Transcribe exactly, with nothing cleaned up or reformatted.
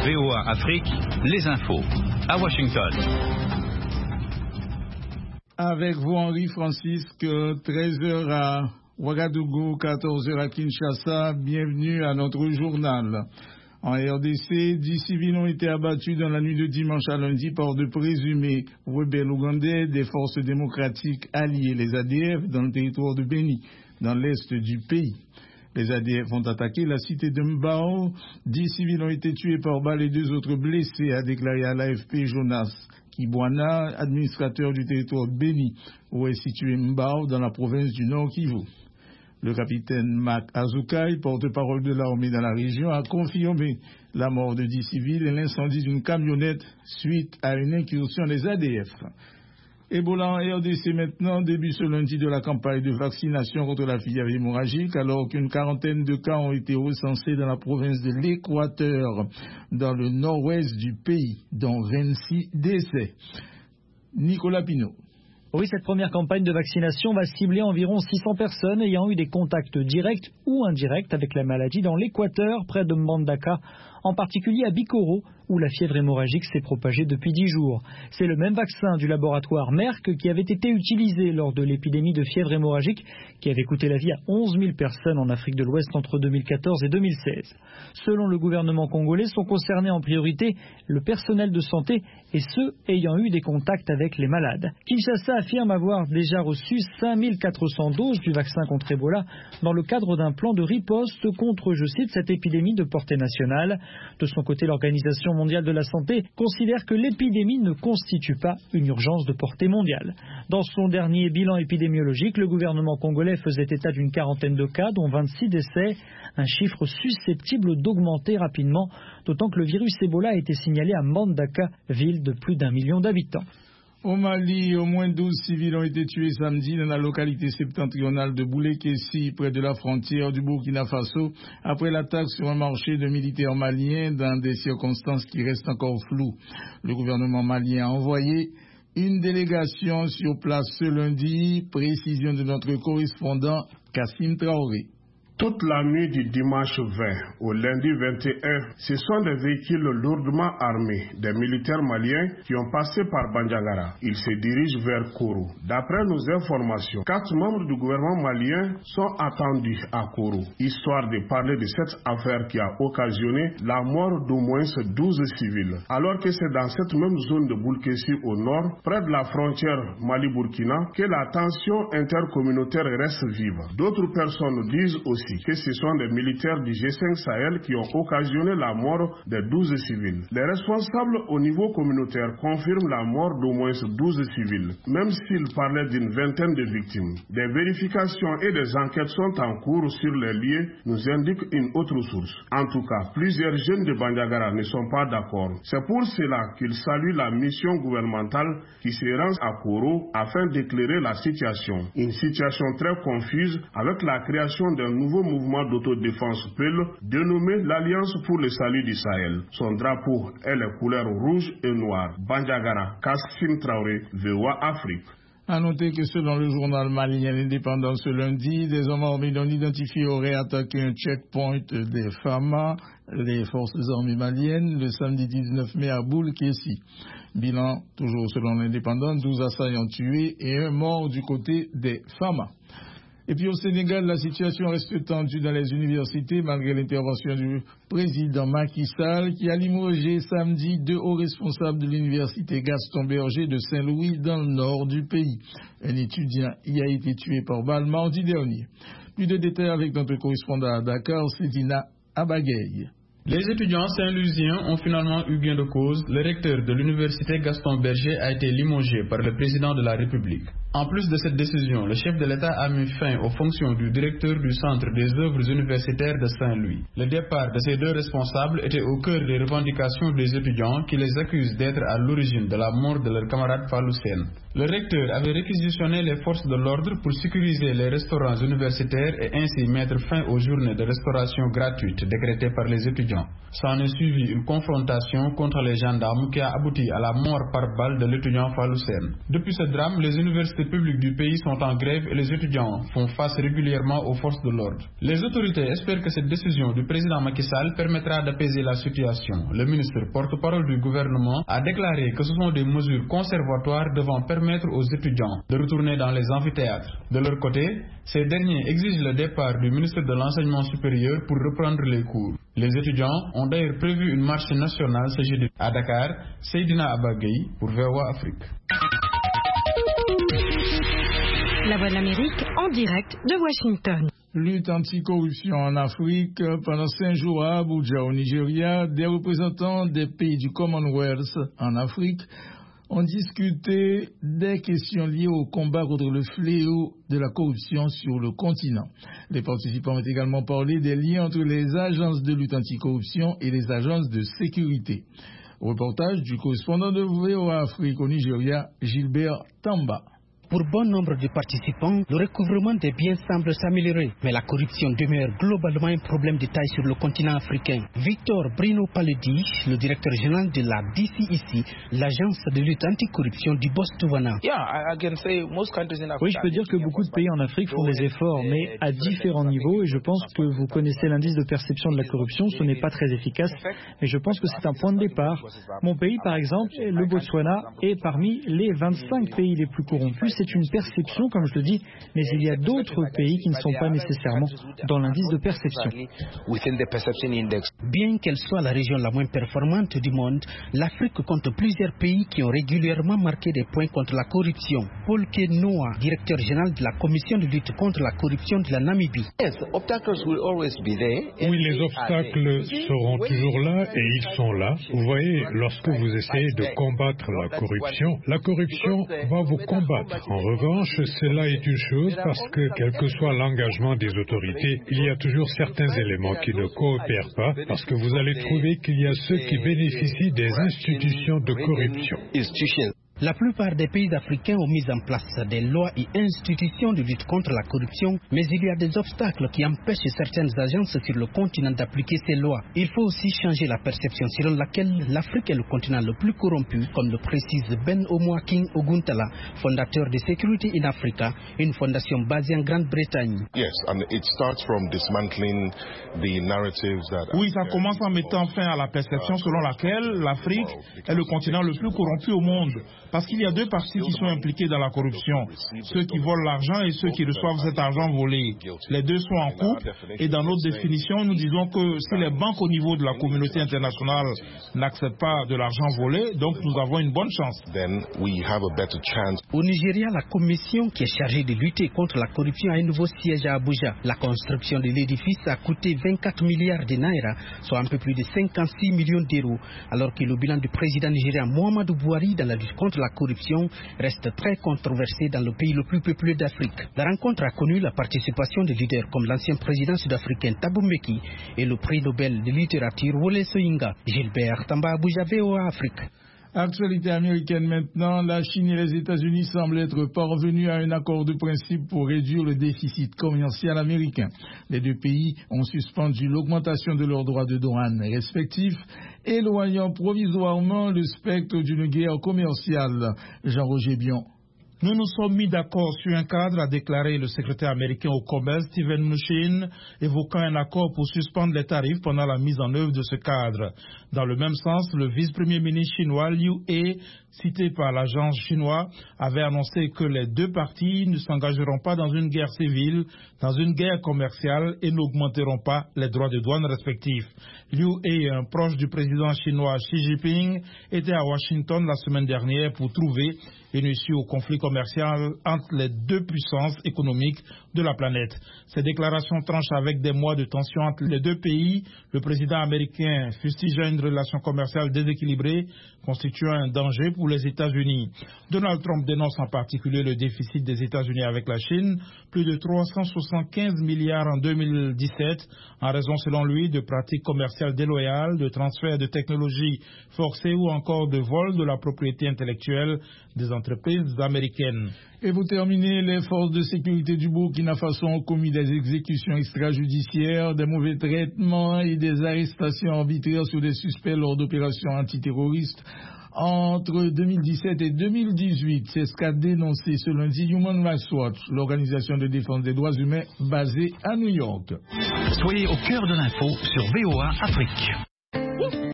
V O A Afrique, les infos. À Washington. Avec vous, Henri Francisque, treize heures à Ouagadougou, quatorze heures à Kinshasa. Bienvenue à notre journal. En R D C, dix civils ont été abattus dans la nuit de dimanche à lundi par de présumés rebelles ougandais des forces démocratiques alliées, les A D F, dans le territoire de Beni, dans l'est du pays. Les A D F ont attaqué la cité de Mbao. Dix civils ont été tués par balles et deux autres blessés, a déclaré à l'A F P Jonas Kibwana, administrateur du territoire Beni, où est situé Mbao, dans la province du Nord Kivu. Le capitaine Mac Azukai, porte-parole de l'armée dans la région, a confirmé la mort de dix civils et l'incendie d'une camionnette suite à une incursion des A D F. Ebola en R D C maintenant, début ce lundi de la campagne de vaccination contre la fièvre hémorragique, alors qu'une quarantaine de cas ont été recensés dans la province de l'Équateur, dans le nord-ouest du pays, dont vingt-six décès. Nicolas Pinault. Oui, cette première campagne de vaccination va cibler environ six cents personnes ayant eu des contacts directs ou indirects avec la maladie dans l'Équateur, près de Mbandaka, en particulier à Bikoro, où la fièvre hémorragique s'est propagée depuis dix jours. C'est le même vaccin du laboratoire Merck qui avait été utilisé lors de l'épidémie de fièvre hémorragique qui avait coûté la vie à onze mille personnes en Afrique de l'Ouest entre deux mille quatorze et deux mille seize. Selon le gouvernement congolais, sont concernés en priorité le personnel de santé et ceux ayant eu des contacts avec les malades. Kinshasa affirme avoir déjà reçu cinq mille quatre cents doses du vaccin contre Ebola dans le cadre d'un plan de riposte contre, je cite, cette épidémie de portée nationale. De son côté, l'Organisation mondiale de la santé considère que l'épidémie ne constitue pas une urgence de portée mondiale. Dans son dernier bilan épidémiologique, le gouvernement congolais faisait état d'une quarantaine de cas, dont vingt-six décès, un chiffre susceptible d'augmenter rapidement, d'autant que le virus Ebola a été signalé à Mbandaka, ville de plus d'un million d'habitants. Au Mali, au moins douze civils ont été tués samedi dans la localité septentrionale de Boulekessi, près de la frontière du Burkina Faso, après l'attaque sur un marché de militaires maliens dans des circonstances qui restent encore floues. Le gouvernement malien a envoyé une délégation sur place ce lundi, précision de notre correspondant Kassim Traoré. Toute la nuit du dimanche vingt au lundi vingt et un, ce sont des véhicules lourdement armés, des militaires maliens qui ont passé par Bandiagara. Ils se dirigent vers Koro. D'après nos informations, quatre membres du gouvernement malien sont attendus à Koro, histoire de parler de cette affaire qui a occasionné la mort d'au moins douze civils. Alors que c'est dans cette même zone de Boulkessi au nord, près de la frontière Mali-Burkina, que la tension intercommunautaire reste vive. D'autres personnes disent aussi que ce sont des militaires du G cinq Sahel qui ont occasionné la mort de douze civils. Les responsables au niveau communautaire confirment la mort d'au moins douze civils, même s'ils parlaient d'une vingtaine de victimes. Des vérifications et des enquêtes sont en cours sur les lieux, nous indique une autre source. En tout cas, plusieurs jeunes de Bandiagara ne sont pas d'accord. C'est pour cela qu'ils saluent la mission gouvernementale qui se rend à Koro afin d'éclairer la situation. Une situation très confuse avec la création d'un nouveau mouvement d'autodéfense Peul dénommé l'Alliance pour le salut du Sahel. Son drapeau est les couleurs rouge et noire. Bandiagara, Kassim Traoré, V O A Afrique. À noter que selon le journal malien L'Indépendant ce lundi, des hommes armés non identifiés auraient attaqué un checkpoint des Fama, les forces armées maliennes, le samedi dix-neuf mai à Boulkessi. Bilan, toujours selon l'Indépendant, douze assaillants tués et un mort du côté des Fama. Et puis au Sénégal, la situation reste tendue dans les universités malgré l'intervention du président Macky Sall qui a limogé samedi deux hauts responsables de l'université Gaston Berger de Saint-Louis dans le nord du pays. Un étudiant y a été tué par balle mardi dernier. Plus de détails avec notre correspondant à Dakar, Cédina Abagaye. Les étudiants saint-louisiens ont finalement eu gain de cause. Le recteur de l'université Gaston Berger a été limogé par le président de la République. En plus de cette décision, le chef de l'État a mis fin aux fonctions du directeur du Centre des œuvres universitaires de Saint-Louis. Le départ de ces deux responsables était au cœur des revendications des étudiants qui les accusent d'être à l'origine de la mort de leur camarade Fallou Sène. Le recteur avait réquisitionné les forces de l'ordre pour sécuriser les restaurants universitaires et ainsi mettre fin aux journées de restauration gratuites décrétées par les étudiants. S'en est suivi une confrontation contre les gendarmes qui a abouti à la mort par balle de l'étudiant Fallou Sène. Depuis ce drame, les universités universités publiques du pays sont en grève et les étudiants font face régulièrement aux forces de l'ordre. Les autorités espèrent que cette décision du président Macky Sall permettra d'apaiser la situation. Le ministre porte-parole du gouvernement a déclaré que ce sont des mesures conservatoires devant permettre aux étudiants de retourner dans les amphithéâtres. De leur côté, ces derniers exigent le départ du ministre de l'Enseignement supérieur pour reprendre les cours. Les étudiants ont d'ailleurs prévu une marche nationale ce jeudi à Dakar. Seydina Abagay pour V O A Afrique. La Voix de l'Amérique en direct de Washington. Lutte anticorruption en Afrique. Pendant cinq jours à Abuja, au Nigeria, des représentants des pays du Commonwealth en Afrique ont discuté des questions liées au combat contre le fléau de la corruption sur le continent. Les participants ont également parlé des liens entre les agences de lutte anticorruption et les agences de sécurité. Reportage du correspondant de V O A Afrique au Nigeria, Gilbert Tamba. Pour bon nombre de participants, le recouvrement des biens semble s'améliorer, mais la corruption demeure globalement un problème de taille sur le continent africain. Victor Brino Paludi, le directeur général de la D C I C, l'agence de lutte anticorruption du Botswana. Oui, je peux dire que beaucoup de pays en Afrique font des efforts, mais à différents niveaux, et je pense que vous connaissez l'indice de perception de la corruption, ce n'est pas très efficace, mais je pense que c'est un point de départ. Mon pays, par exemple, le Botswana, est parmi les vingt-cinq pays les plus corrompus. C'est une perception, comme je le dis, mais il y a d'autres pays qui ne sont pas nécessairement dans l'indice de perception. Bien qu'elle soit la région la moins performante du monde, l'Afrique compte plusieurs pays qui ont régulièrement marqué des points contre la corruption. Paul Kenoa, directeur général de la Commission de lutte contre la corruption de la Namibie. Oui, les obstacles seront toujours là et ils sont là. Vous voyez, lorsque vous essayez de combattre la corruption, la corruption va vous combattre. En revanche, cela est une chose parce que, quel que soit l'engagement des autorités, il y a toujours certains éléments qui ne coopèrent pas parce que vous allez trouver qu'il y a ceux qui bénéficient des institutions de corruption. La plupart des pays africains ont mis en place des lois et institutions de lutte contre la corruption, mais il y a des obstacles qui empêchent certaines agences sur le continent d'appliquer ces lois. Il faut aussi changer la perception selon laquelle l'Afrique est le continent le plus corrompu, comme le précise Ben Omoaking Oguntala, fondateur de Security in Africa, une fondation basée en Grande-Bretagne. Oui, ça commence en mettant fin à la perception selon laquelle l'Afrique est le continent le plus corrompu au monde. Parce qu'il y a deux parties qui sont impliquées dans la corruption, ceux qui volent l'argent et ceux qui reçoivent cet argent volé. Les deux sont en couple et dans notre définition, nous disons que si les banques au niveau de la communauté internationale n'acceptent pas de l'argent volé, donc nous avons une bonne chance. Au Nigeria, la commission qui est chargée de lutter contre la corruption a un nouveau siège à Abuja. La construction de l'édifice a coûté vingt-quatre milliards de naira, soit un peu plus de cinquante-six millions d'euros, alors que le bilan du président nigérien Muhammadu Buhari dans la lutte contre la corruption reste très controversé dans le pays le plus peuplé d'Afrique. La rencontre a connu la participation de leaders comme l'ancien président sud-africain Thabo Mbeki et le prix Nobel de littérature Wole Soyinka. Gilbert Tamba, Abuja, V O A Afrique. Actualité américaine maintenant, la Chine et les États-Unis semblent être parvenus à un accord de principe pour réduire le déficit commercial américain. Les deux pays ont suspendu l'augmentation de leurs droits de douane respectifs, éloignant provisoirement le spectre d'une guerre commerciale. Jean-Roger Bion. Nous nous sommes mis d'accord sur un cadre, a déclaré le secrétaire américain au commerce Steven Mnuchin, évoquant un accord pour suspendre les tarifs pendant la mise en œuvre de ce cadre. Dans le même sens, le vice-premier ministre chinois Liu He, cité par l'agence chinoise, avait annoncé que les deux parties ne s'engageront pas dans une guerre civile, dans une guerre commerciale et n'augmenteront pas les droits de douane respectifs. Liu He, un proche du président chinois Xi Jinping, était à Washington la semaine dernière pour trouver une issue au conflit commercial entre les deux puissances économiques de la planète. Ces déclarations tranchent avec des mois de tension entre les deux pays. Le président américain fustigeant une relation commerciale déséquilibrée constituant un danger pour les États-Unis. Donald Trump dénonce en particulier le déficit des États-Unis avec la Chine, plus de trois cent soixante-quinze milliards en deux mille dix-sept, en raison selon lui de pratiques commerciales déloyales, de transferts de technologies forcés ou encore de vol de la propriété intellectuelle des entreprises américaines. Et vous terminez, les forces de sécurité du Burkina Faso ont commis des exécutions extrajudiciaires, des mauvais traitements et des arrestations arbitraires sur des suspects lors d'opérations antiterroristes entre deux mille dix-sept et deux mille dix-huit. C'est ce qu'a dénoncé ce lundi Human Rights Watch, l'organisation de défense des droits humains basée à New York. Soyez au cœur de l'info sur V O A Afrique.